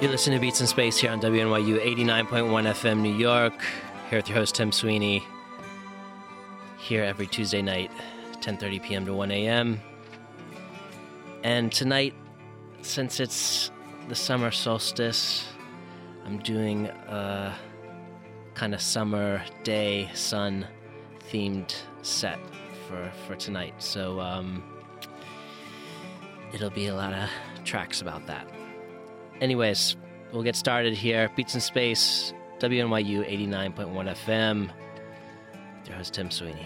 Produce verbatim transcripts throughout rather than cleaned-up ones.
You're listening to Beats in Space here on W N Y U eighty-nine point one F M New York. Here with your host Tim Sweeney. Here every Tuesday night, ten thirty p.m. to one a.m. And tonight, since it's the summer solstice, I'm doing a kind of summer day sun themed set for, for tonight. So um, it'll be a lot of tracks about that. Anyways, we'll get started here. Beats in Space, W N Y U eighty-nine point one F M. With your host, Tim Sweeney.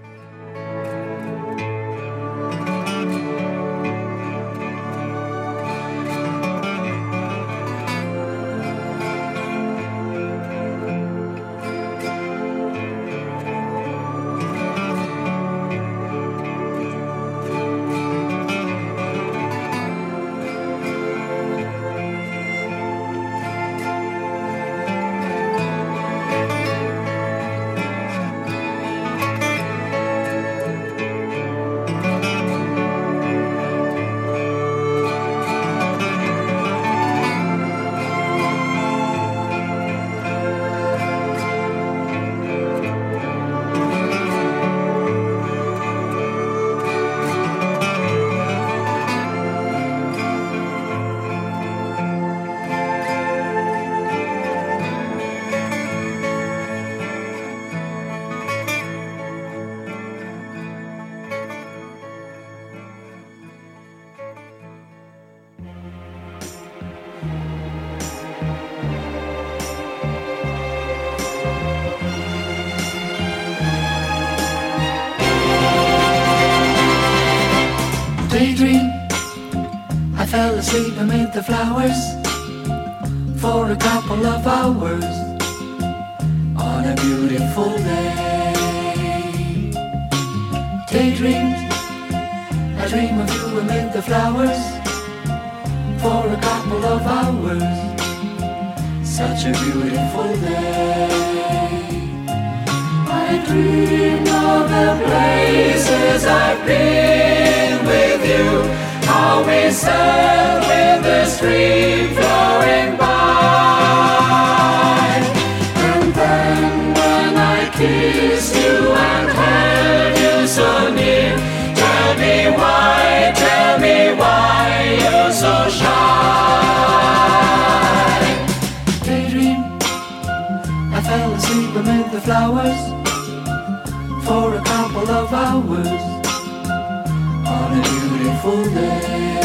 Daydream, I fell asleep amid the flowers for a couple of hours on a beautiful day. Daydream, I dream of you amid the flowers for a couple of hours, such a beautiful day. I dream of the places I've been with you, how we sat with the stream flowing by. And then when I kissed you and held you so near, tell me why, tell me why you're so shy. Daydream, I fell asleep amid the flowers for a couple of hours on a beautiful day.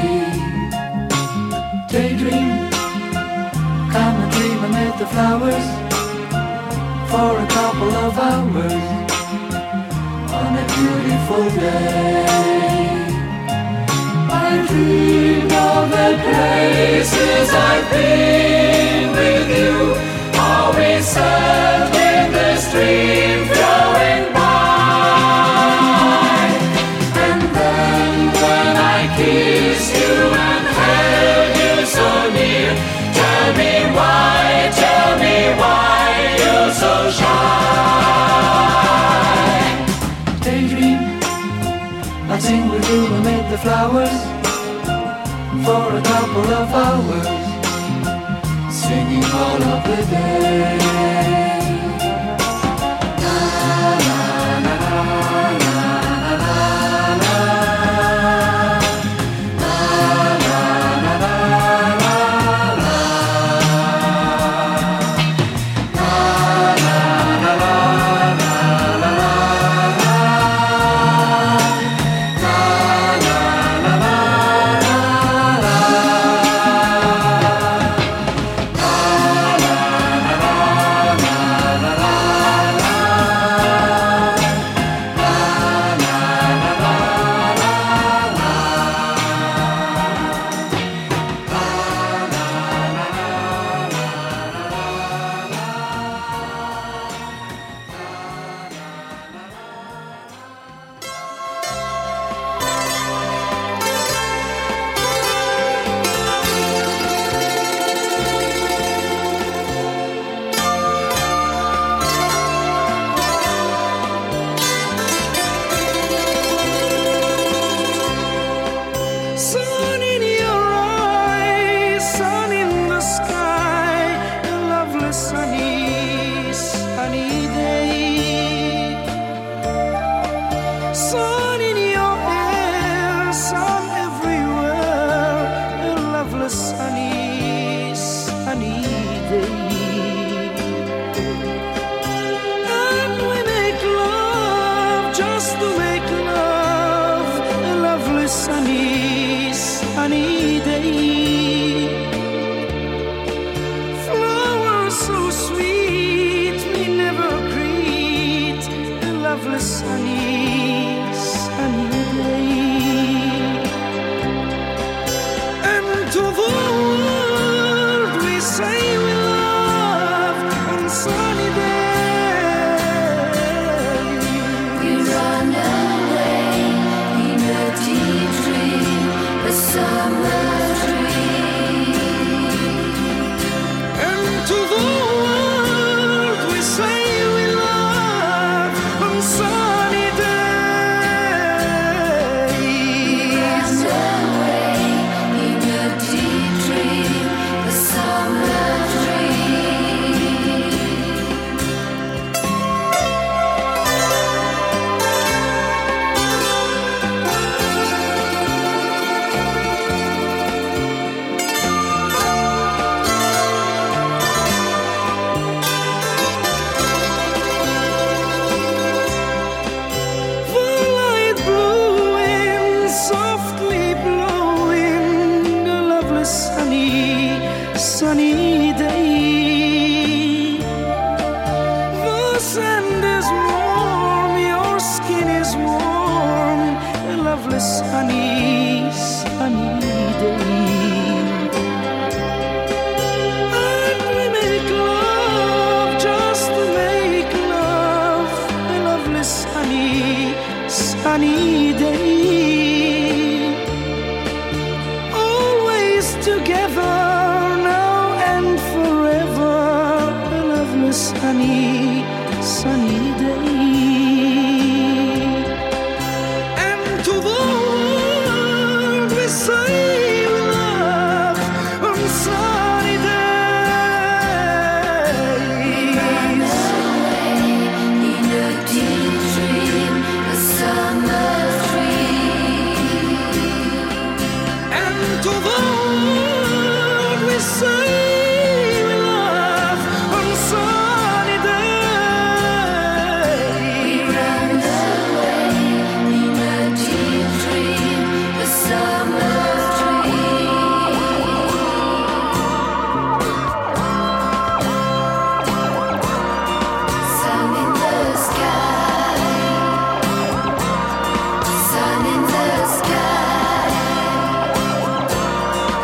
Daydream, come and dream amid the flowers for a couple of hours on a beautiful day. I dream of the places I've been with you, how we sat in the stream flowing by. And then when I kissed you and held you so near, tell me why, tell me why you're so shy. Daydream, I'll sing with you amid the flowers for a couple of hours, singing all of the day. Sun in your eyes, sun in the sunny day. Flowers so sweet, me never greet a lovely sunny, sunny day. And to the world we say we love on sunny day. We run away in a deep dream, a summer dream. And to the world we say we love on sunny day. We run away in a deep dream, a summer dream. The light blowing, softly blowing, a lovely sunny, sunny day. The sand is warm, your skin is warm, a lovely sunny, sunny day. And we make love, just to make love, a lovely sunny, sunny day. Always together, now and forever, a lovely sunny, sunny day. And to the world we say we love on sunny day. Run away in a deep dream, a summer dream. And to the world we say we love on sunny day. We run away in a deep dream, a summer dream. Sun in the sky, sun in the sky.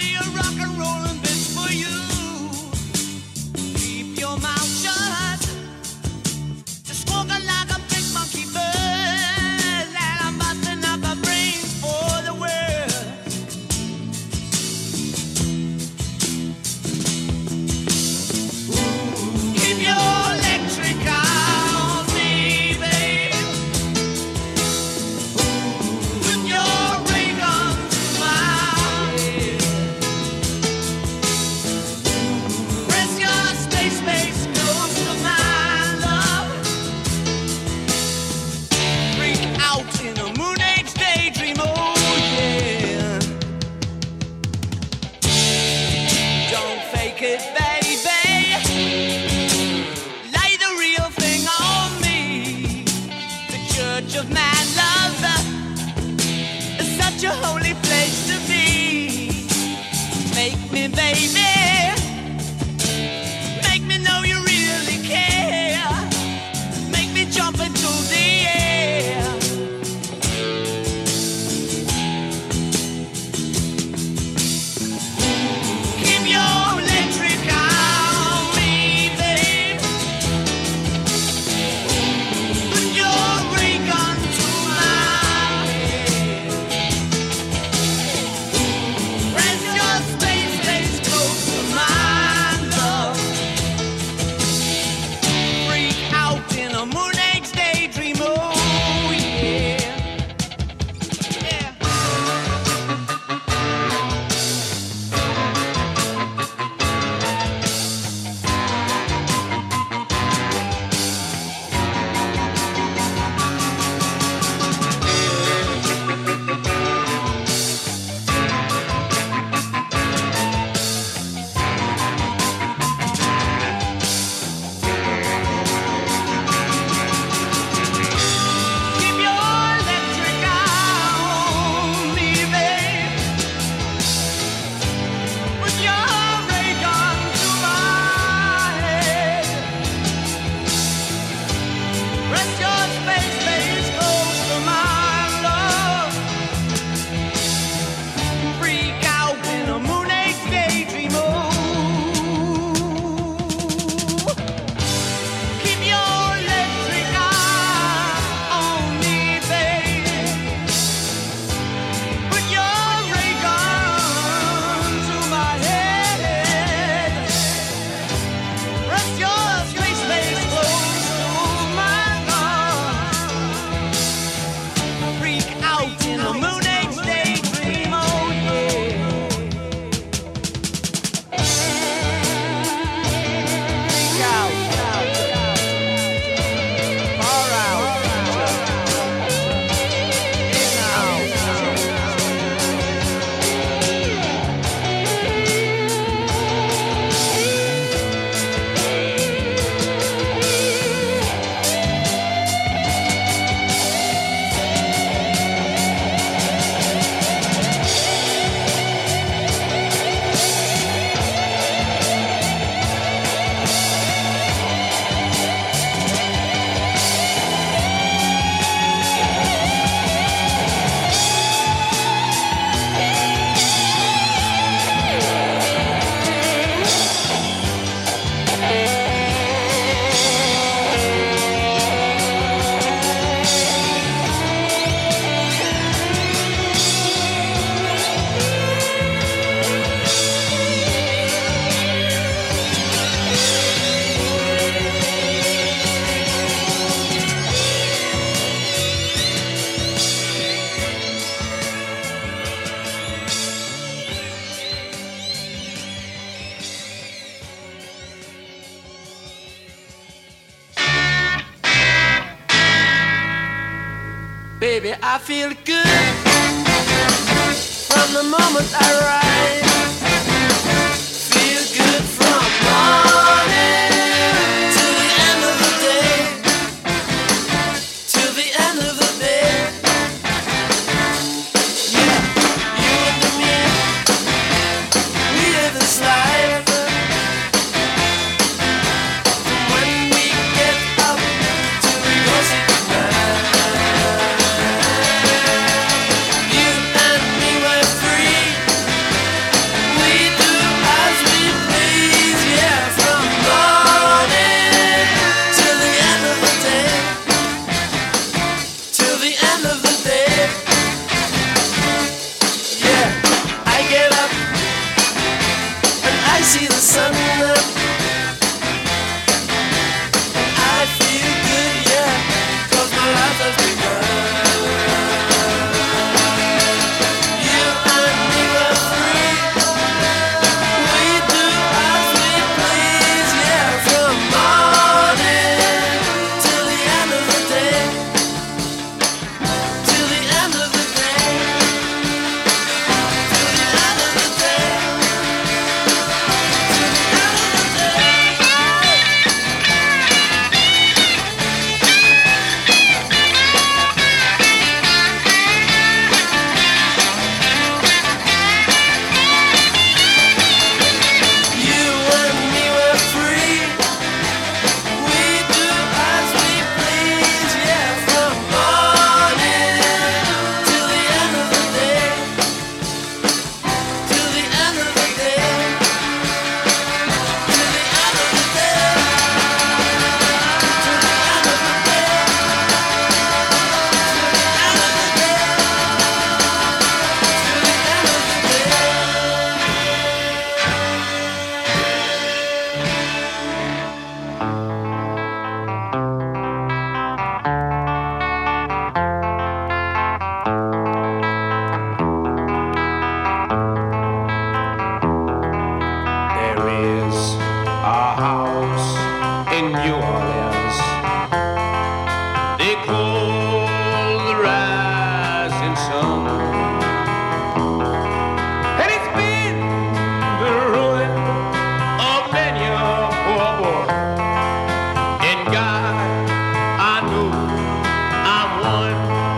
be a rock and rollin' bitch for you. Keep your mouth shut. Just squawking like a big monkey bird. And I'm busting up my brains for the world. Keep your electric on me, babe. Put your ray gun to my head. Press your space base close to my love. Freak out in a moon age daydream, oh yeah. Don't fake it, baby. Lay the real thing on me. The church of man love is such a holy place to be. Make me, baby. Make me know you really care. Make me jump into the air. Keep your electric on me, babe. Put your ray gun to my head. Press your space base close to my love. Freak out in a moon age daydream, oh yeah. Yeah. Keep your electric on me, babe. Put your ray gun to my head. Press your space base close to my love. Freak out in a moon age daydream, oh. Keep your electric eye on me, babe. Put your ray gun to my head. Press your space base close to my love. Freak out in a moon age daydream, oh yeah. Freak out, far out, in out. Baby, I feel good from the moment I rise. Feel good from morning to the end of the day. To the end of the day. You, you and me, we live this life. When we get up to go say goodbye. You and me were free. see the sun up. I feel good, yeah, 'cause my life has begun. You and me were free. We do as we please, yeah, from morning till the end of the day. Till the end of the day. Till the end of the day. Till the end of the day. You and me were free. We do as we please, yeah, from morning till the end of the day. Till the end of the day. Till the end of the day. Till the end of the day. Till the end of the day. Till the There is a house in New Orleans they call the Rising Sun, and it's been the ruin of many a poor boy. And God, I know I'm one.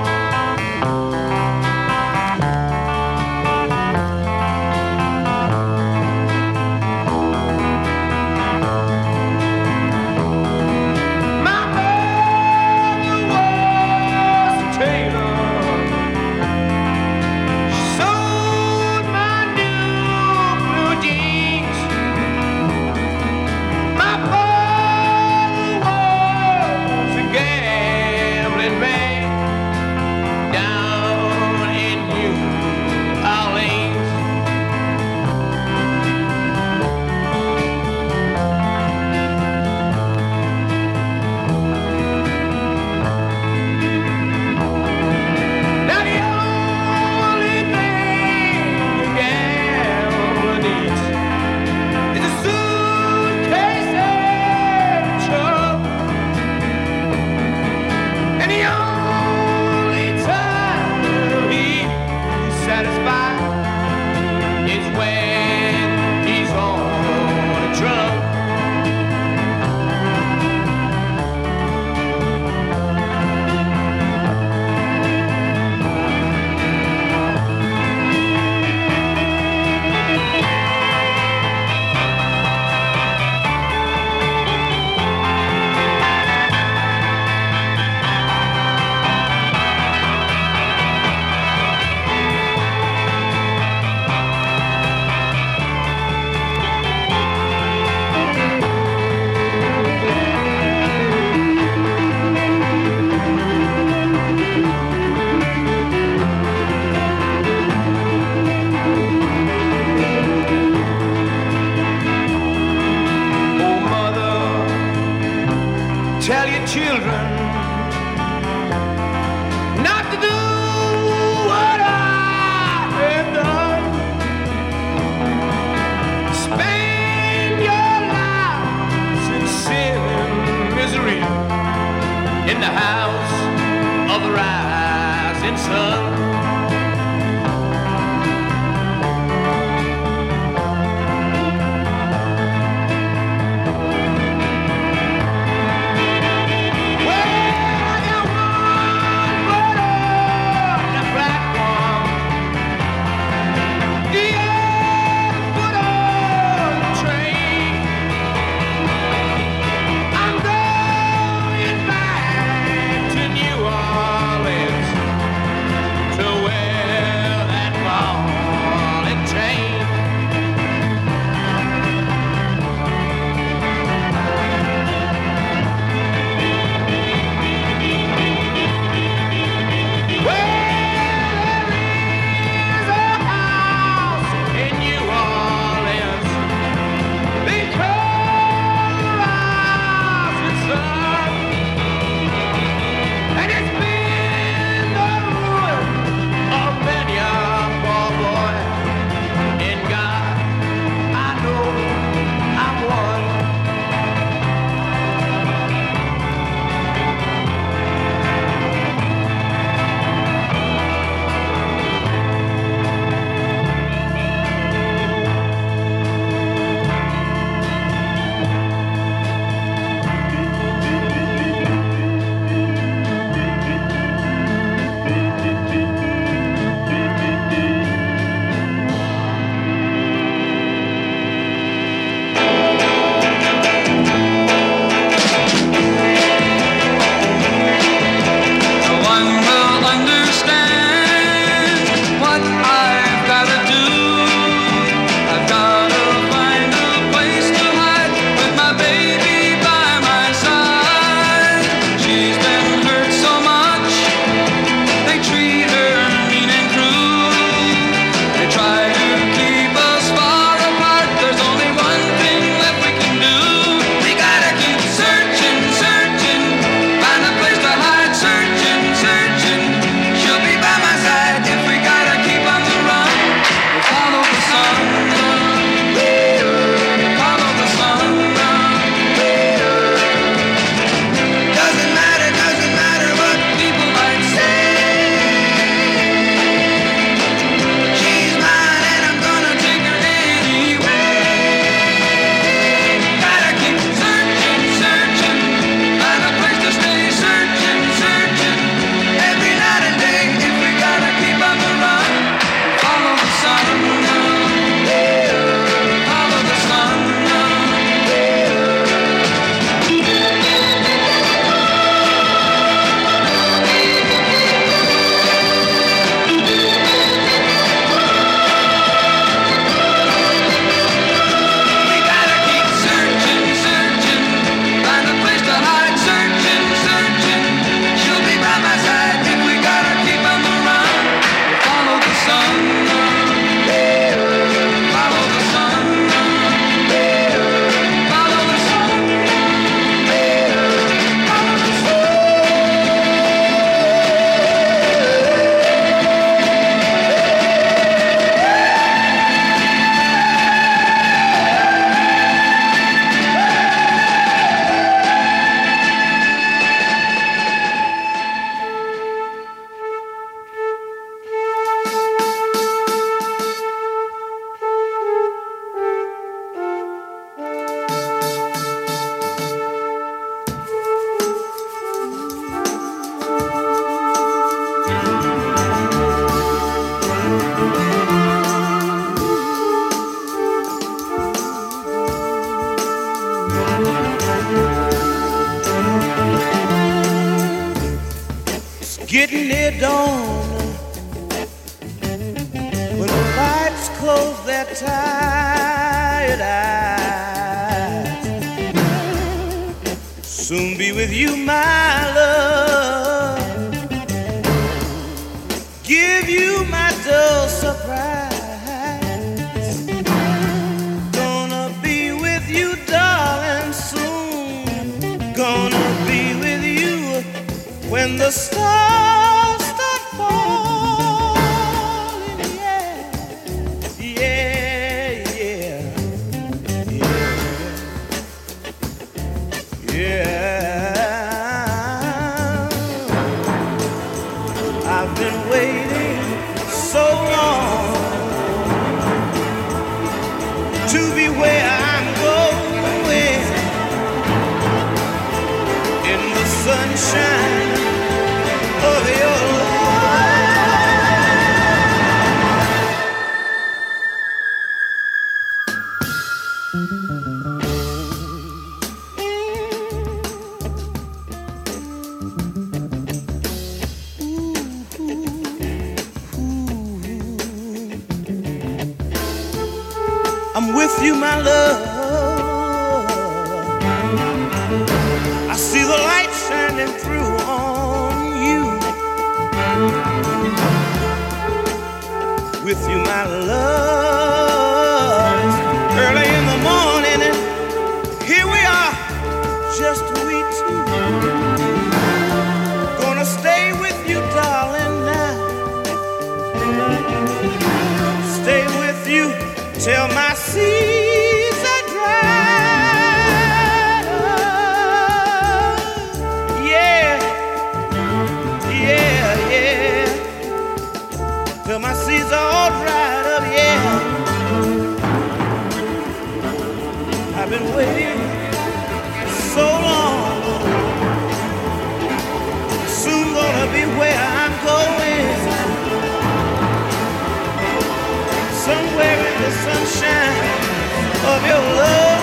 My mother was a tailor. She sewed my new blue jeans. My father was a gambling man down in New Orleans. Now the only thing a gambler needs is a suitcase and trouble, and the only time he's satisfied is when he's on a drum. close their tired eyes. Soon be with you, my love. Give you my dull surprise. Gonna be with you, darling, soon. Gonna be with you when the stars start falling. Yeah, yeah, yeah, yeah, yeah. I've been waiting so long to be where I'm going, in the sunshine of your I'm with you, my love. I see the light shining through on you. With you, my love. It's early in the morning and here we are, just we two. Gonna stay with you, darling, now. Stay with you till my seas are dried up. Yeah, yeah, yeah. Till my seas are all dried up, yeah. I've been waiting so long. Soon gonna be where I'm going, somewhere in the sunshine of your love.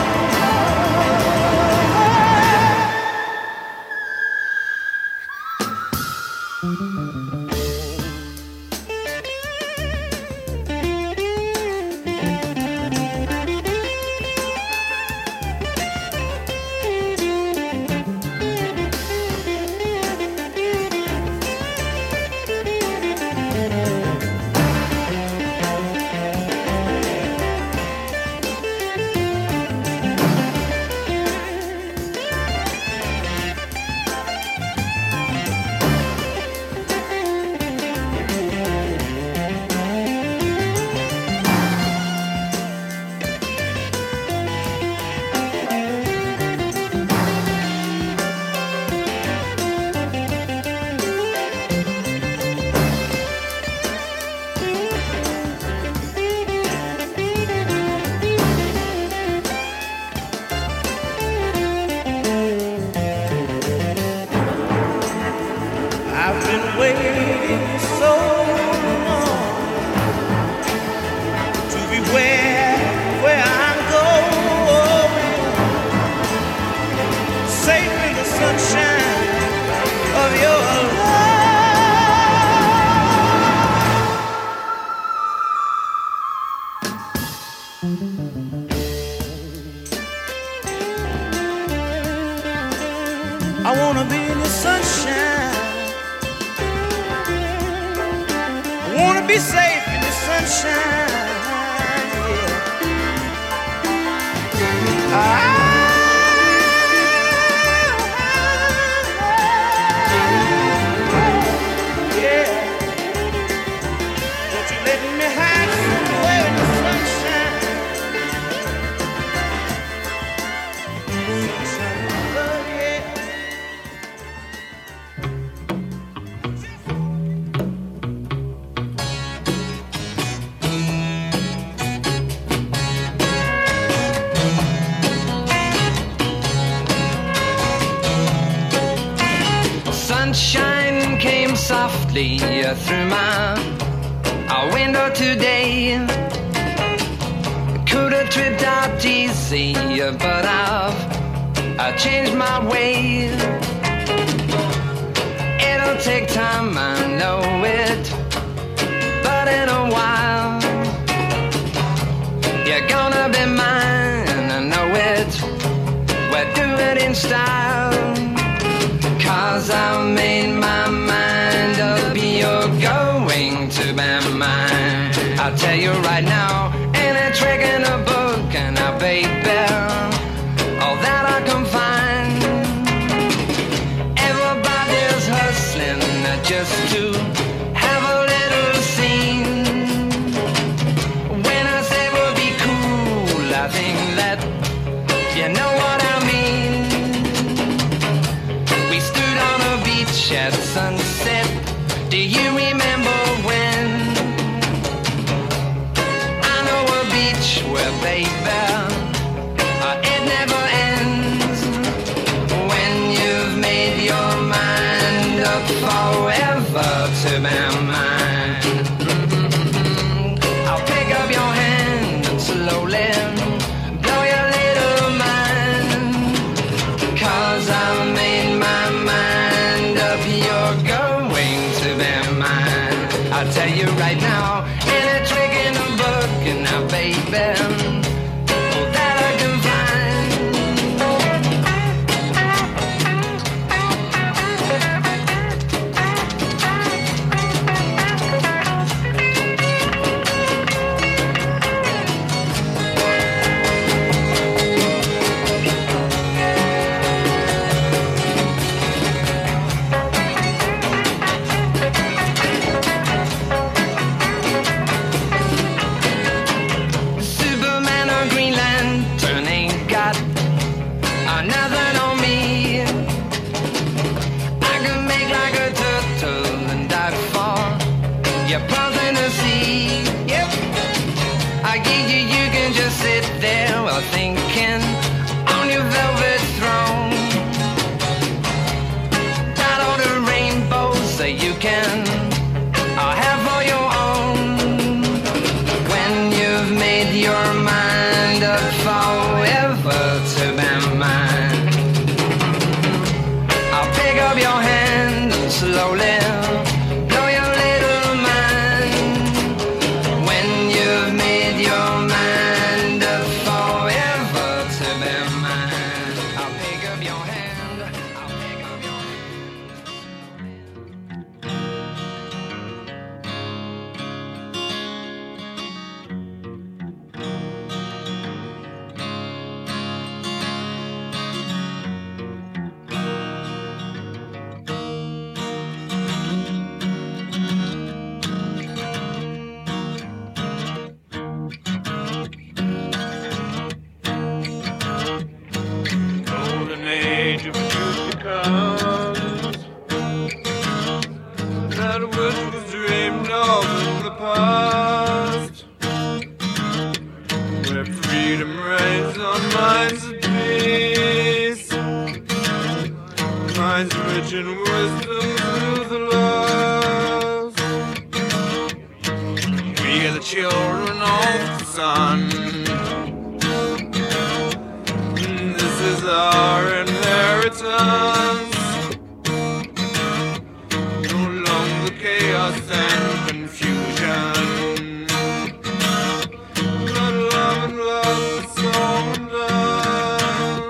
I wanna be in the sunshine. I wanna be safe in the sunshine. Yeah. I Sunshine came softly through my window today. Could have tripped out easy, but I've I changed my way. It'll take time, I know it, but in a while You're gonna be mine, I know it. We'll do it in style. Cause I made my mind up, you're going to be mine. I'll tell you right now, ain't a trick in a book, and I baby, all that I can find. Everybody's hustling just to have a little scene. When I say we'll be cool, I think that you know what I mean. We stood on a beach at sunset. Do you remember when? I know a beach where, baby, uh, it never ends. When you've made your mind up forever to be mine. Mm-hmm. I'll pick up your hand and slowly blow your little mind. Cause I made my mind up, you're going to be mine. I'll tell you right now, ain't a trick in the book, and now baby, all that I can find. Superman or Green Lantern ain't got uh, nothing on me. I can make like a turtle and dive for your pearls in the sea. Yep, I give you, you can just sit there while thinking on your velvet throne. Got all the rainbows that you can uh, have for your own. When you've made your mind up forever to be mine, I'll pick up your hand and slowly blow your little mind. When you've made your mind up forever to be mine, I'll pick up your hand, I'll pick up your Golden age of youth becomes that which was dreamed of in the past, where freedom reigns on minds at peace, minds rich in wisdom through the lost. We are the children of the sun. This is our inheritance. No longer chaos and confusion, but love and love is so undone.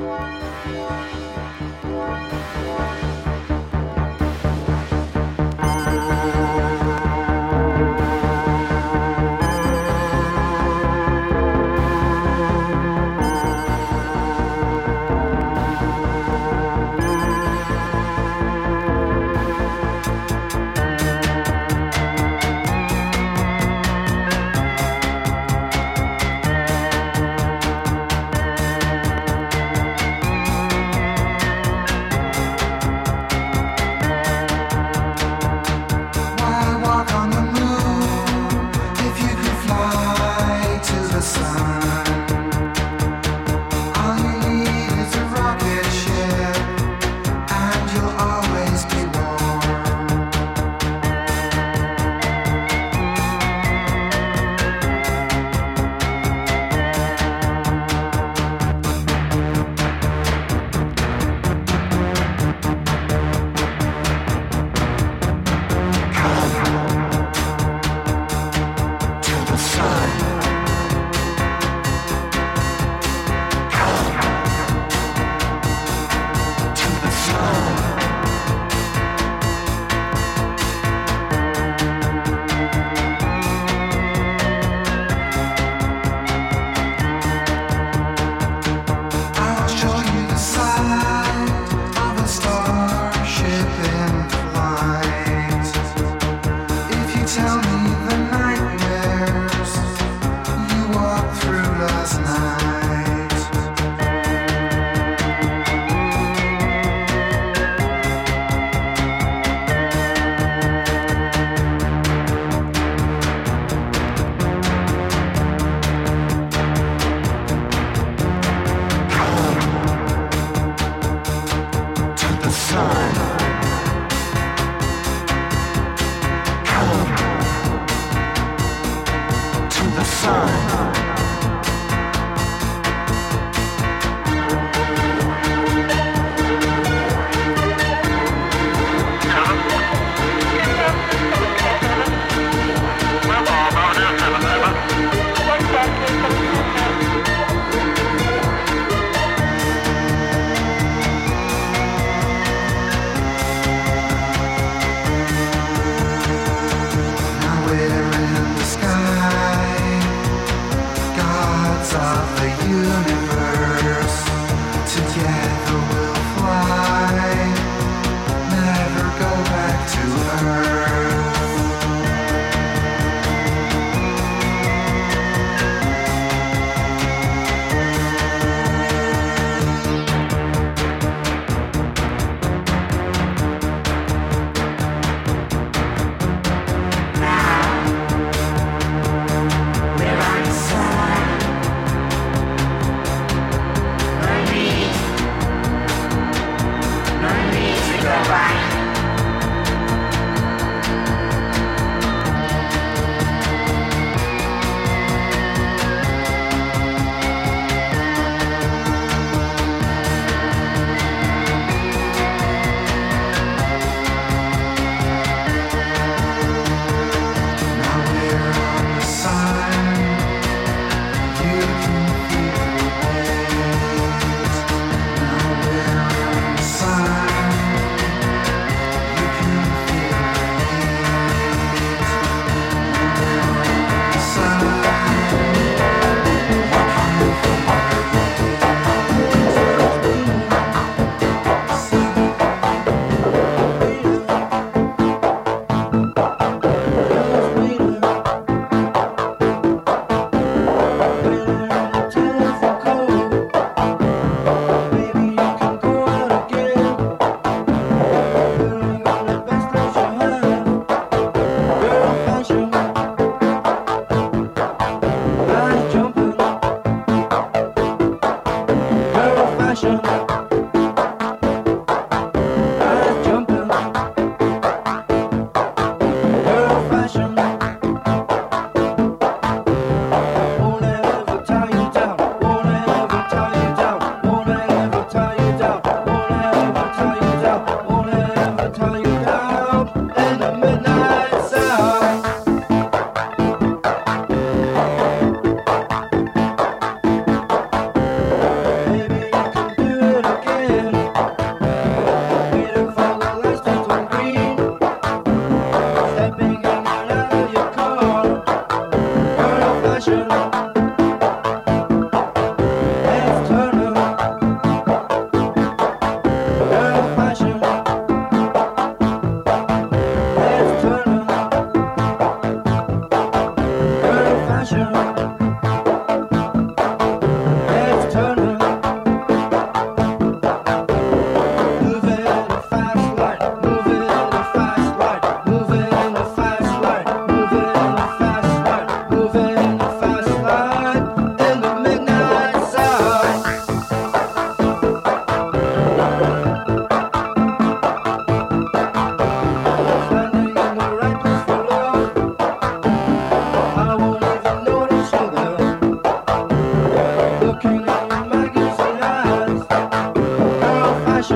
Baby, you can do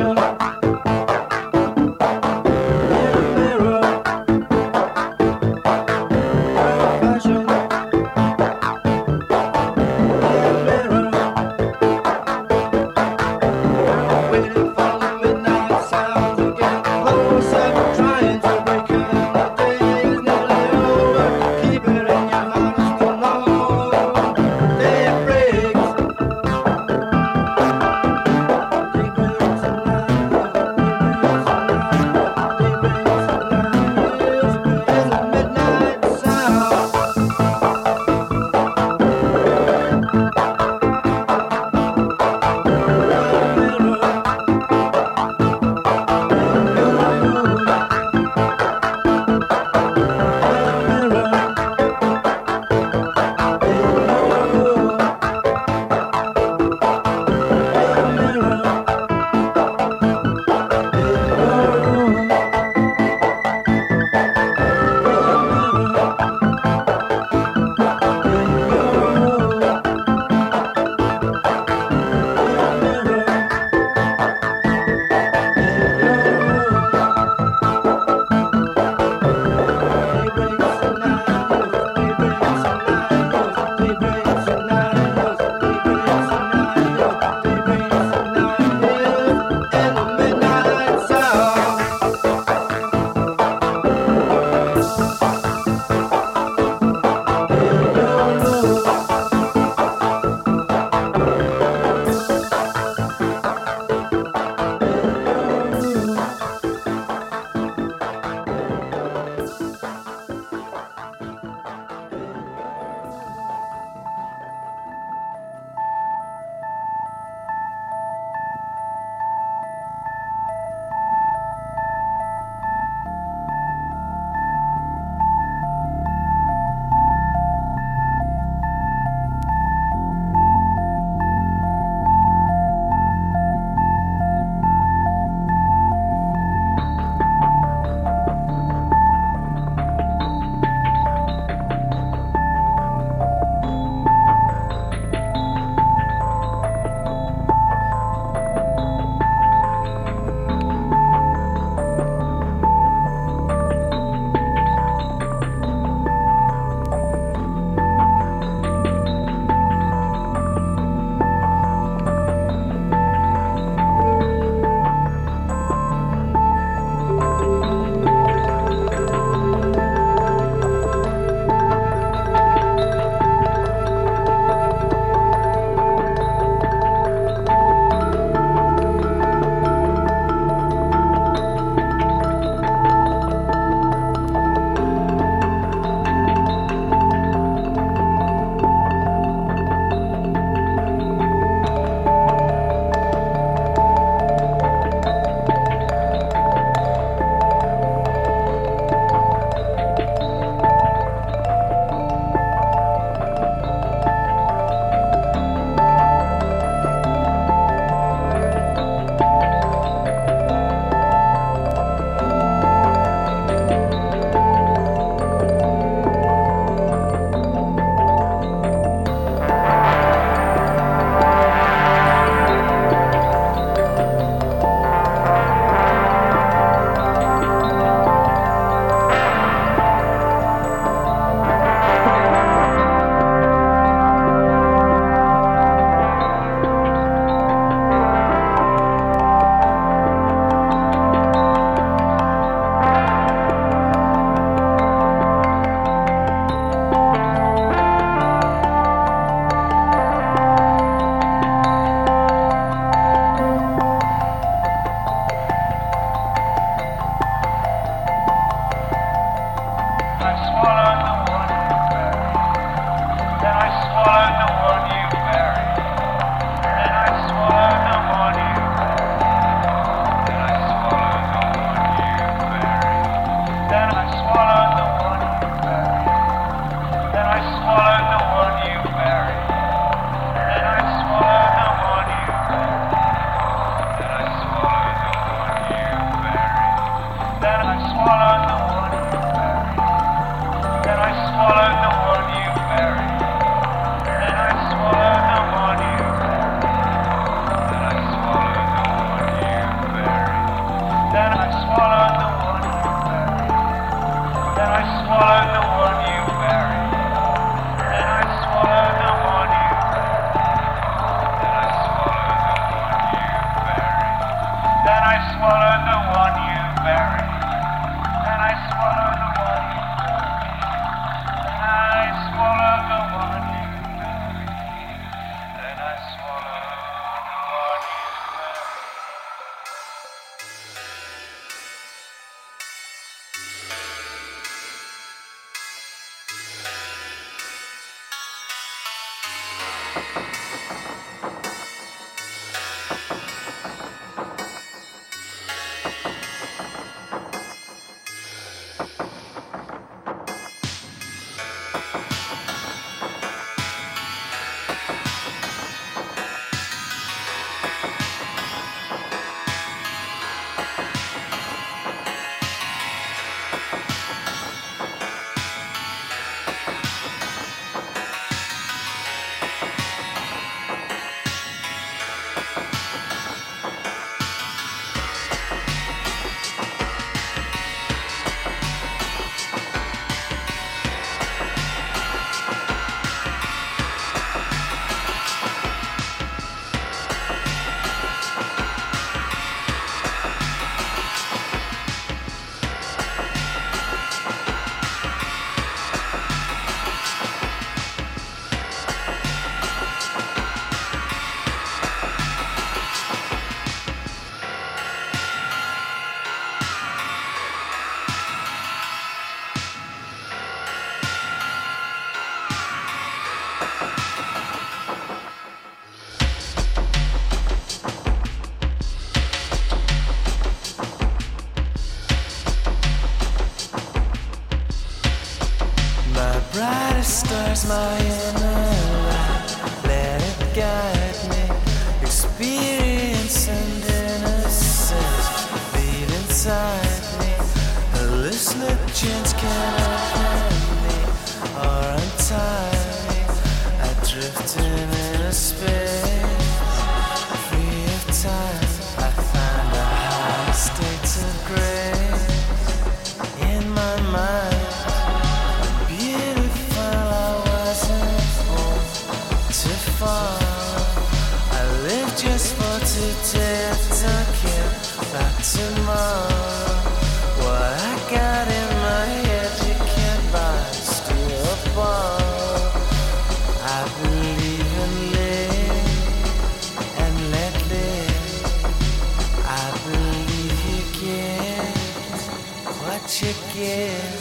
Keep it alive. swallowed the one you buried. And I swallowed the one you buried. And I swallowed the one you buried. And I swallowed the one you buried. Stars, my inner light, let it guide me. Experience and innocence beat inside me. Hallucinogens can open me or untie me. I drift in inner space, free of time. I find a high state of grace in my mind. I live just for today, I don't care about tomorrow. What I got in my head you can't buy, steal apart. I believe in live and let live. I believe you get what you get.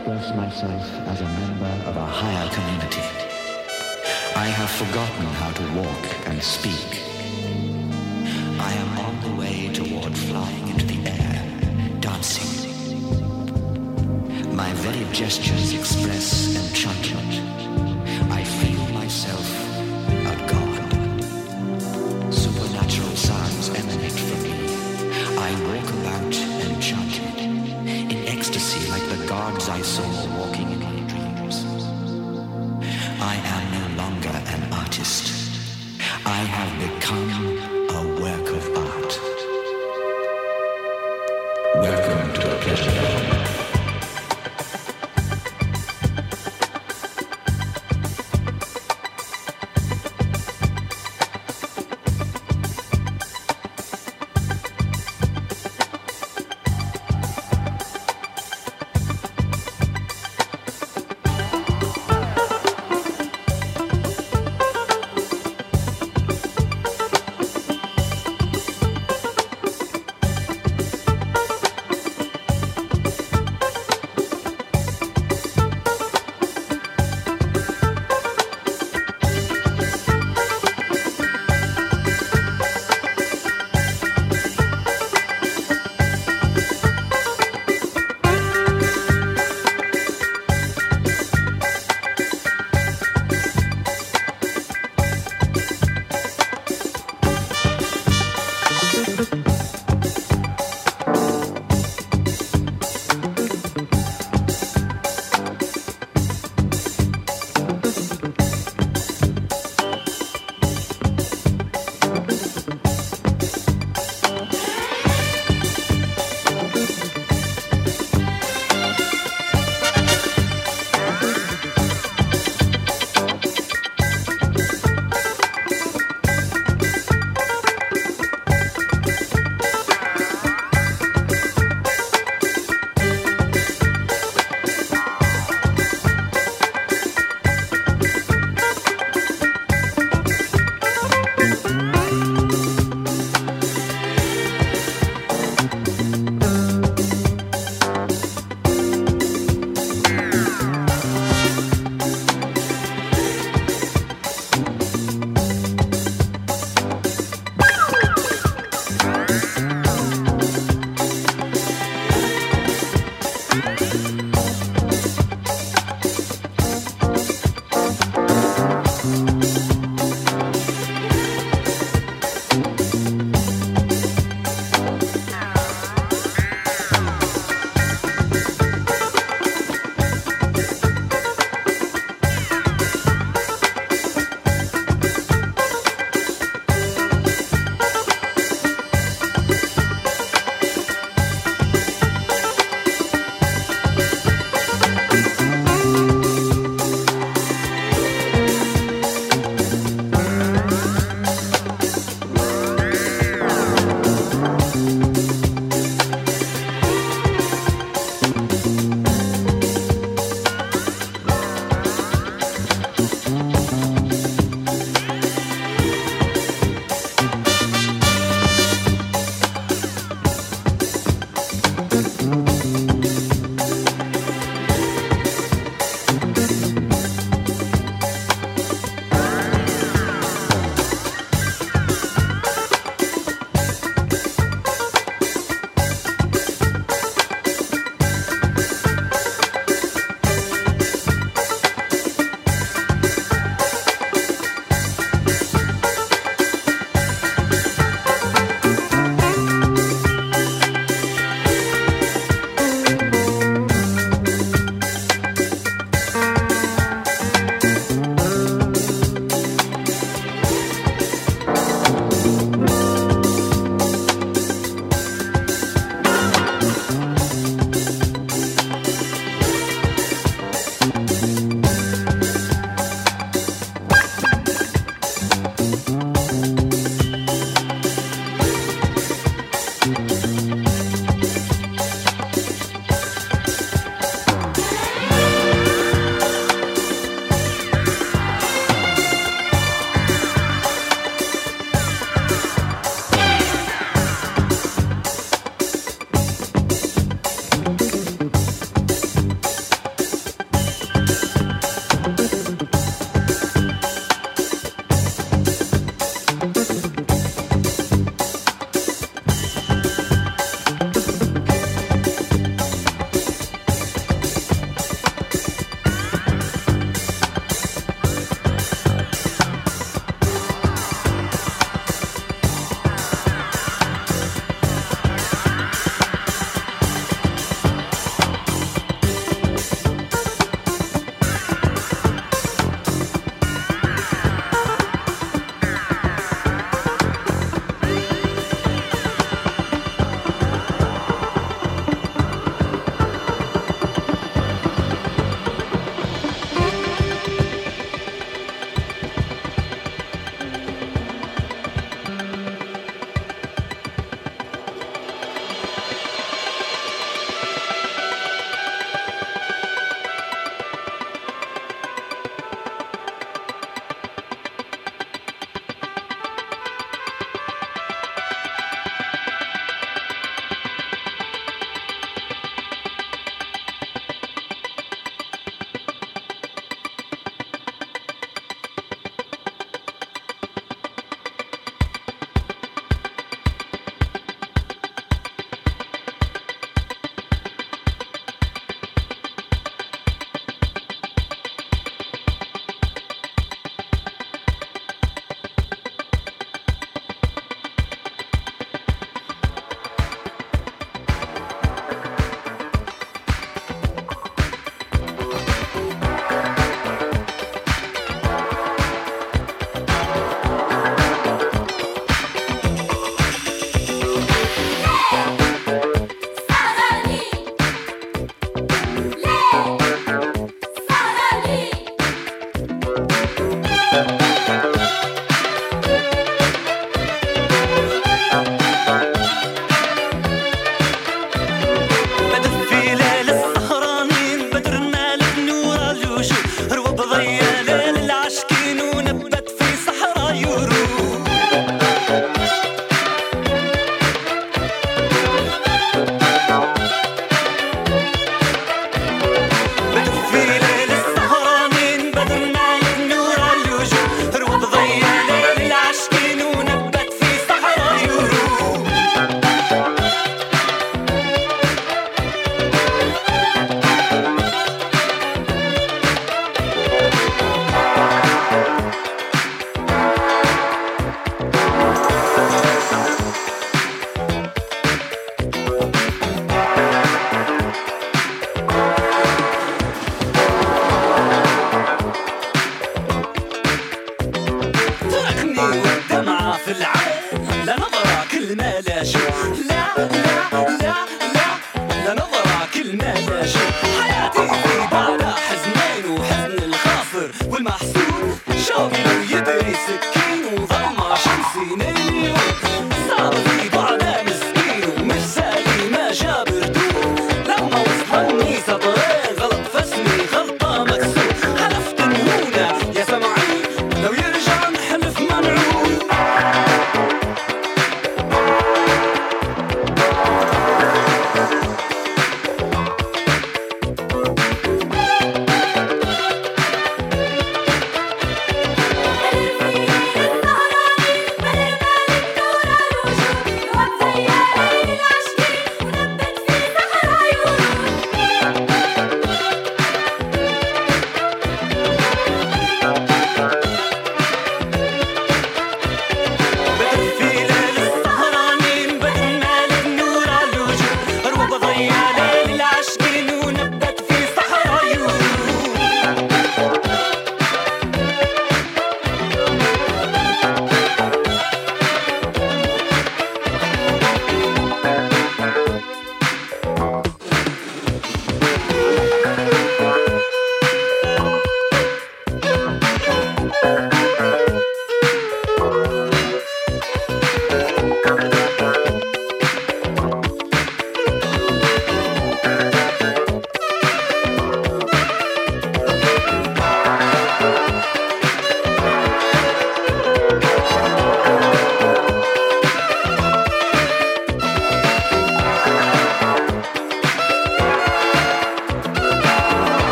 express myself as a member of a higher community. I have forgotten how to walk and speak. I am on the way toward flying into the air, dancing. My very gestures express enchantment. I feel myself a god. Supernatural sounds emanate from me. I walk about enchanted, in ecstasy like the gods I saw walking in my dreams. I am no longer an artist. I have become a work of art. Welcome to a pleasure dome.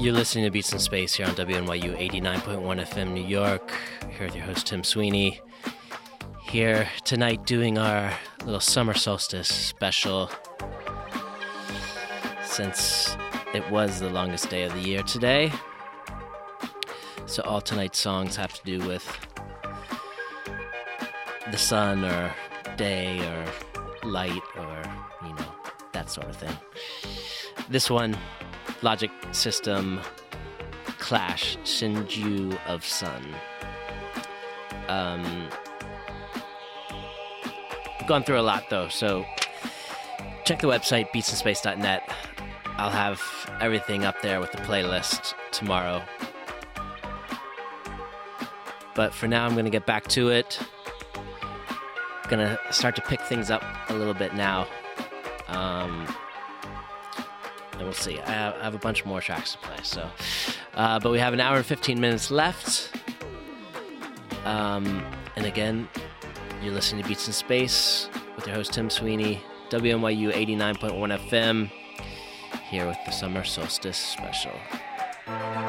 You're listening to Beats in Space here on W N Y U eighty-nine point one F M New York. Here with your host Tim Sweeney. Here tonight doing our little summer solstice special. Since it was the longest day of the year today. So all tonight's songs have to do with the sun or day or light or, you know, that sort of thing. This one, Logic System, Clash, Shinju of Sun. Um, gone through a lot though, so check the website, beats in space dot net. I'll have everything up there with the playlist tomorrow. But for now, I'm going to get back to it. Going to start to pick things up a little bit now. Um, and we'll see. I have, I have a bunch more tracks to play. So, uh, but we have an hour and fifteen minutes left. Um, and again, you're listening to Beats in Space with your host Tim Sweeney, W N Y U eighty-nine point one F M, here with the Summer Solstice Special.